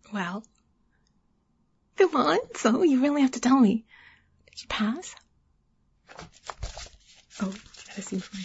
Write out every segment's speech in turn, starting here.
Well, come on. So you really have to tell me. Did you pass? Oh, gotta see mine.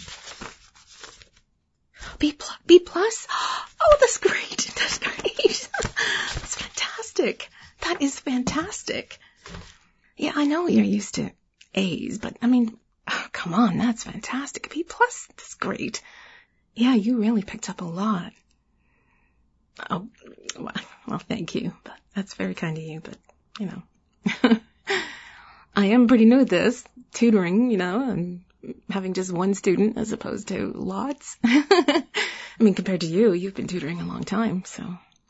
B plus? Oh, that's great. That's great. That's fantastic. That is fantastic. Yeah, I know you're used to A's, but I mean, oh, come on, that's fantastic. B plus, that's great. Yeah, you really picked up a lot. Oh, well, thank you. But that's very kind of you, but, you know. I am pretty new at this, tutoring, you know, and having just one student as opposed to lots. I mean, compared to you, you've been tutoring a long time, so.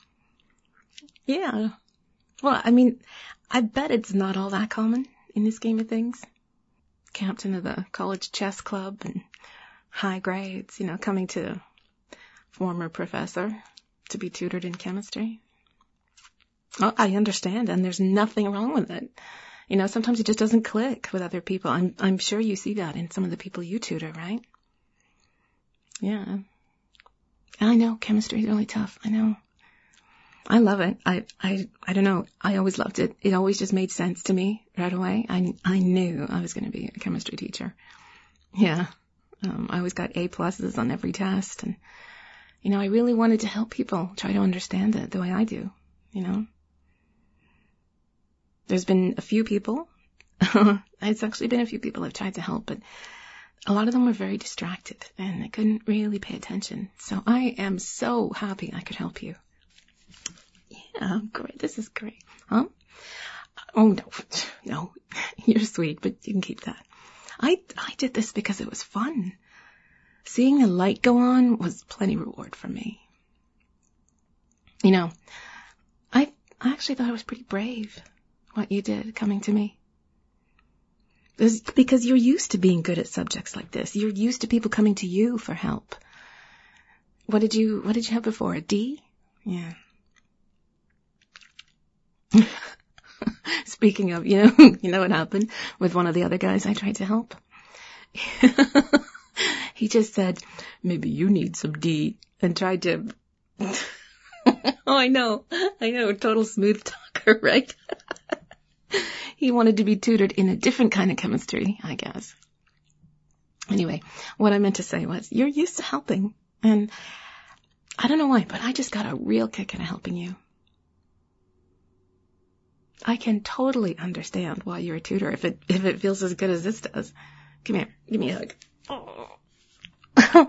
Yeah. Well, I mean, I bet it's not all that common in this game of things. Captain of the college chess club and high grades, you know, coming to former professor to be tutored in chemistry. Oh, I understand, and there's nothing wrong with it. You know, sometimes it just doesn't click with other people. I'm sure you see that in some of the people you tutor, right? Yeah. I know chemistry is really tough. I know. I love it. I don't know. I always loved it. It always just made sense to me right away. I knew I was going to be a chemistry teacher. Yeah. I always got A pluses on every test, and you know, I really wanted to help people try to understand it the way I do. You know. There's been a few people, it's actually been a few people I've tried to help, but a lot of them were very distracted and they couldn't really pay attention. So I am so happy I could help you. Yeah, great. This is great. Huh? Oh, no, you're sweet, but you can keep that. I did this because it was fun. Seeing the light go on was plenty reward for me. You know, I actually thought I was pretty brave. What you did coming to me. Because you're used to being good at subjects like this. You're used to people coming to you for help. What did you have before? A D? Yeah. Speaking of, you know what happened with one of the other guys I tried to help? He just said, maybe you need some D, and tried to... Oh, I know, total smooth talker, right? He wanted to be tutored in a different kind of chemistry, I guess. Anyway, what I meant to say was, you're used to helping, and I don't know why, but I just got a real kick out of helping you. I can totally understand why you're a tutor if it feels as good as this does. Come here, give me a hug. Oh,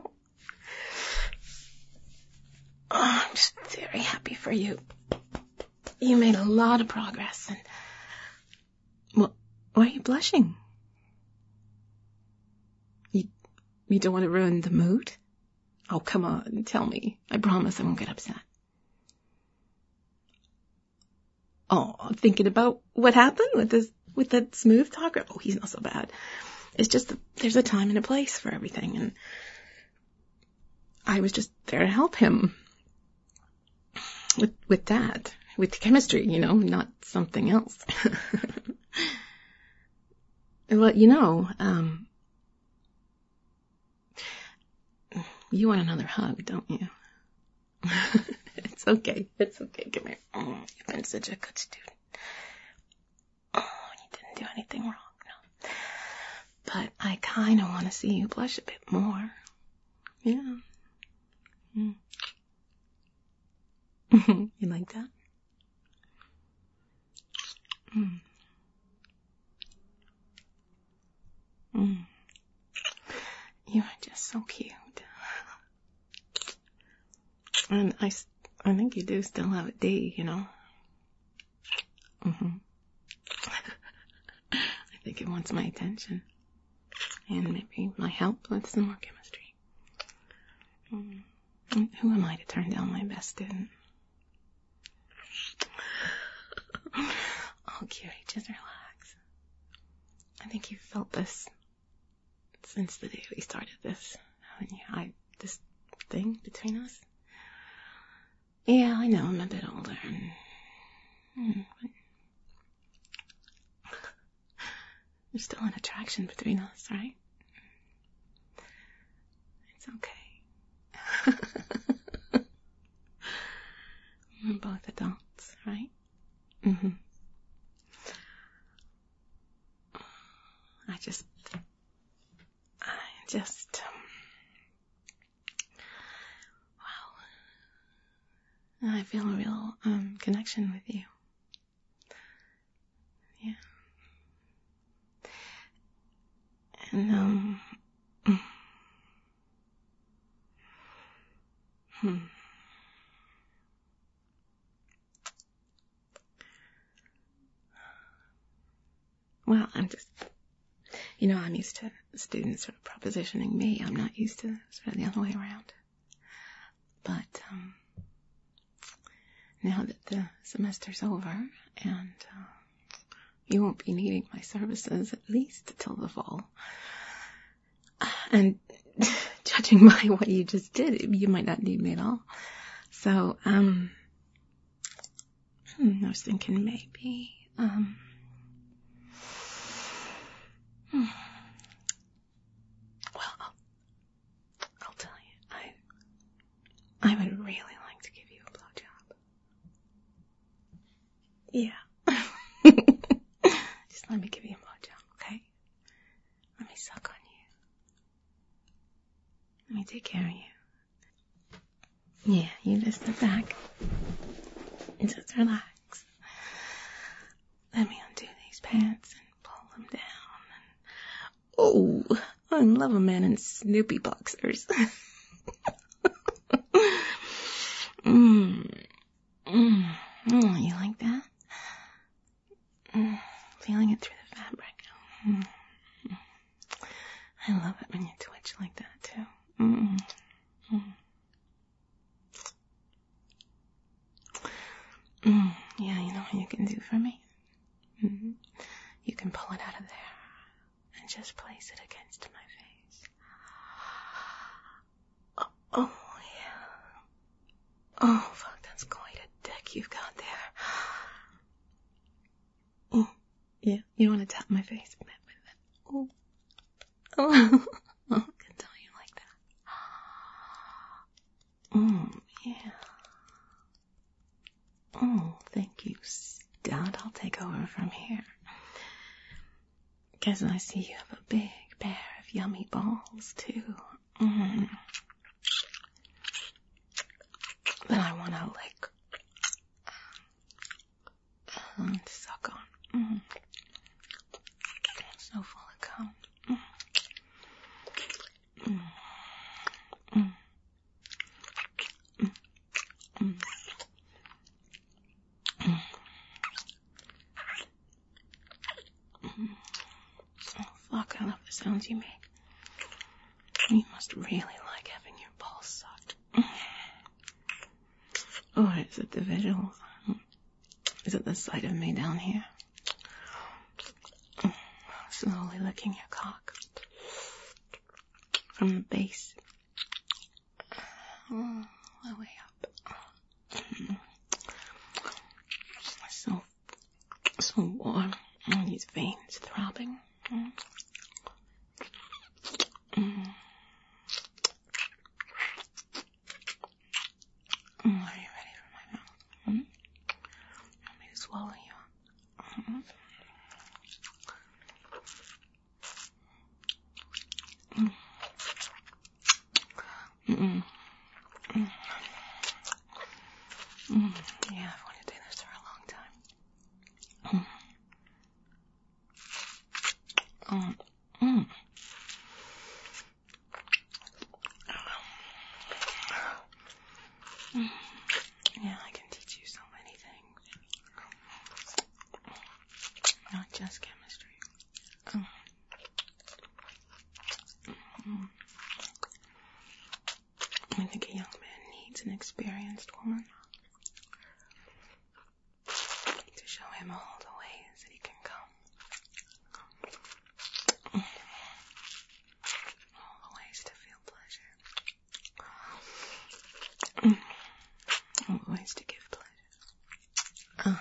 I'm just very happy for you. You made a lot of progress, and why are you blushing? You don't want to ruin the mood? Oh, come on, tell me. I promise I won't get upset. Oh, I'm thinking about what happened with that smooth talker. Oh, he's not so bad. It's just there's a time and a place for everything, and I was just there to help him with that, with chemistry, you know, not something else. Well, you know, you want another hug, don't you? It's okay. Come here. Oh, you've been such a good student. Oh, you didn't do anything wrong, no. But I kind of want to see you blush a bit more. Yeah. Mm. You like that? Mm. Mm. You are just so cute. And I think you do still have a D, you know. I think it wants my attention. And maybe my help with some more chemistry. Who am I to turn down my best student? Oh, cutie, just relax. I think you've felt this since the day we started this, haven't you? This thing between us. Yeah, I know I'm a bit older. But there's still an attraction between us, right? It's okay. We're both adults, right? Mm-hmm. I just, wow. I feel a real, connection with you. Yeah. And, well, I'm just, I'm used to students sort of propositioning me. I'm not used to sort of the other way around. But, now that the semester's over and, you won't be needing my services at least till the fall. And judging by what you just did, you might not need me at all. So, I was thinking maybe, well, I'll tell you, I would really like to give you a blowjob. Yeah. Just let me give you a blowjob, okay? Let me suck on you. Let me take care of you. Yeah, you just sit back and just relax. Let me undo these pants and pull them down. And, I love a man in Snoopy boxers. You like that? Feeling it through the fabric. I love it when you twitch like that too. Yeah, you know what you can do for me? You can pull it out of there and just place it against my face. Oh, yeah. Oh, fuck, that's quite a dick you've got there. Yeah, you want to tap my face a bit with it? Oh, I can tell you like that. Yeah. Oh, thank you, Stout. I'll take over from here. Guess I see you have a big pair of yummy balls, too. That I want to lick. And suck on. So full of cum. Oh, fuck, I love the sounds you make. You must really like having your balls sucked. Or is it the visuals? Is it the sight of me down here? Slowly licking your cock. From the base. All the way up. So warm. These veins throbbing. Are you ready for my mouth? Want me to swallow you up? Yeah, I've wanted to do this for a long time. Yeah, I can teach you so many things. Not just chemistry. I think a young man needs an experienced woman to show him all the ways that he can come. All the ways to feel pleasure. All the ways to give pleasure.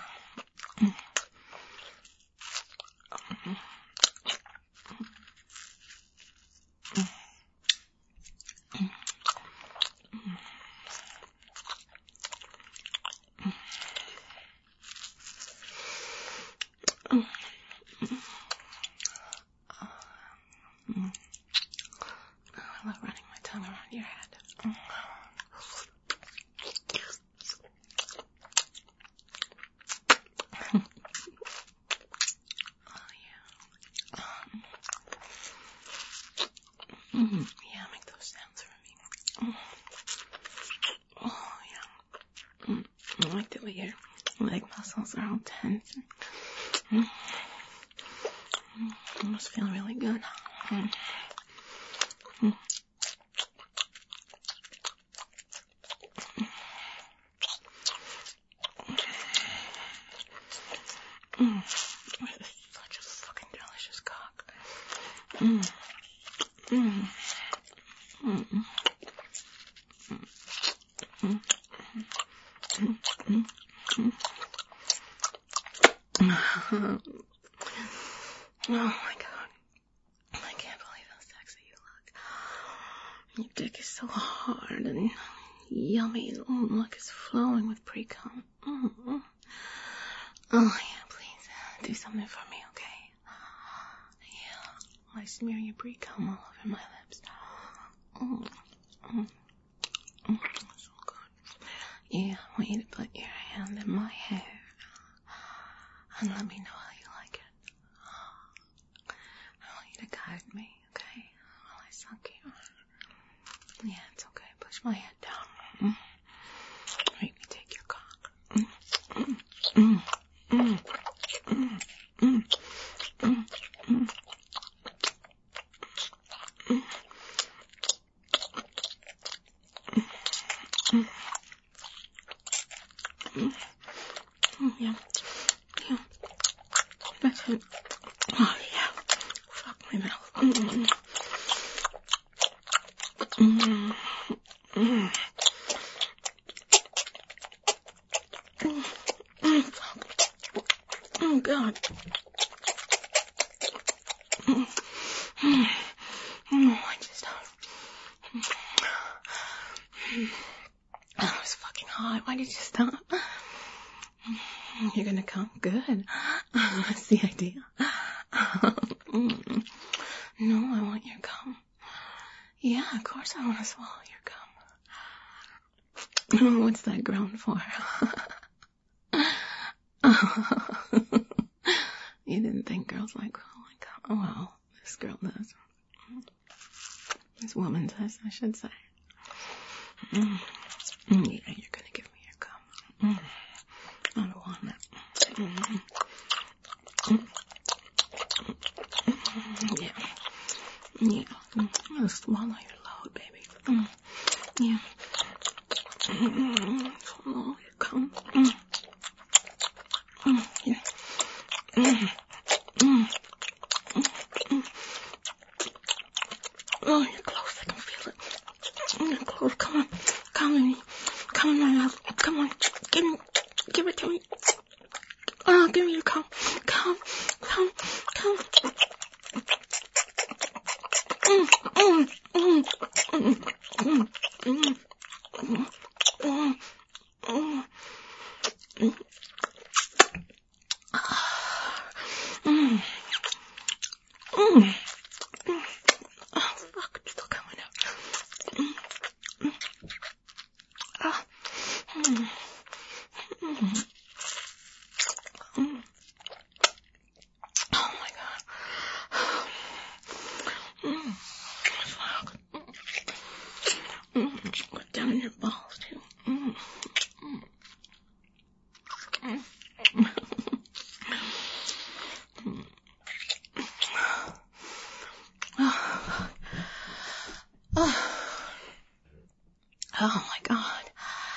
I like the way your leg muscles are all tense. It must feel really good. This is such a fucking delicious cock. Oh my god. I can't believe how sexy you look. Your dick is so hard and yummy and look, it's flowing with pre-cum. Oh yeah, please do something for me, okay? Yeah, I smear your pre-cum all over my lips. So good. Yeah, I want you to put your hand in my hair and let me know how you like it. I want you to guide me, okay? While I suck you. Yeah, it's okay. Push my head down. Make me take your cock. Yeah. That's it. Oh, yeah. Fuck my mouth. Oh, God. I just... That was fucking hot. Why did you stop? You're gonna come? Good. That's the idea. No, I want your cum. Yeah, of course I want to swallow your cum. What's that groan for? You didn't think girls like cum? Oh, well, this girl does. This woman does, I should say. Yeah, you're gonna give me your cum. I don't want it. Yeah. I'll swallow your load, baby. Yeah. Swallow your cum. Yeah. Oh, you're close. I can feel it. You're close. Come on. Come in my mouth. Come on. Give it to me. Oh, give me your cum. Come. Oh, fuck, it's still coming out. Oh my god. Fuck. Put down in your balls too. Oh my god.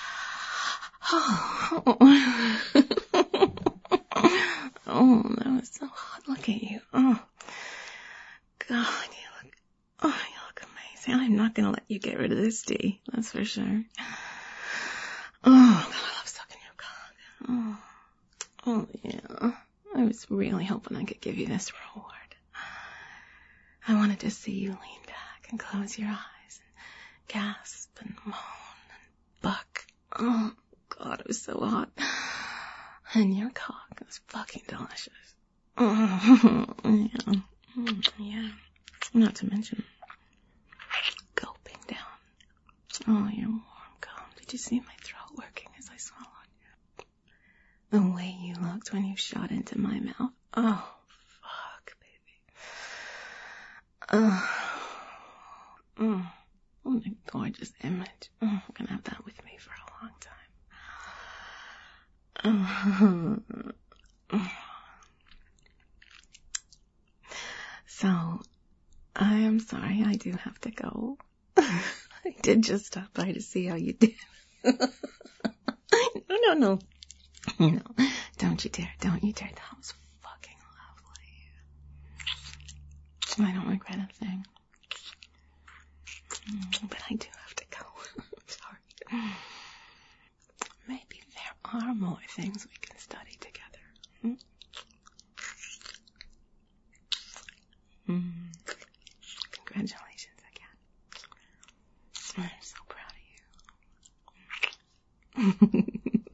Oh, that was so hot. Look at you. Oh, God, you look amazing. I'm not gonna let you get rid of this D. That's for sure. Oh, God, I love sucking your cock. Oh, yeah. I was really hoping I could give you this reward. I wanted to see you lean back and close your eyes and gasp and moan and buck. Oh, God, it was so hot. And your cock was fucking delicious. Yeah. Not to mention gulping down. Oh, your warm cum. Did you see my throat working as I swallowed you? The way you looked when you shot into my mouth. Oh, fuck, baby. What a gorgeous image. I'm gonna have that with me for a long time. So, I am sorry, I do have to go. I did just stop by to see how you did. No. No, don't you dare. That was fucking lovely. I don't regret a thing. But I do have to go. Sorry. Maybe there are more things we can study together. Congratulations again. I'm so proud of you.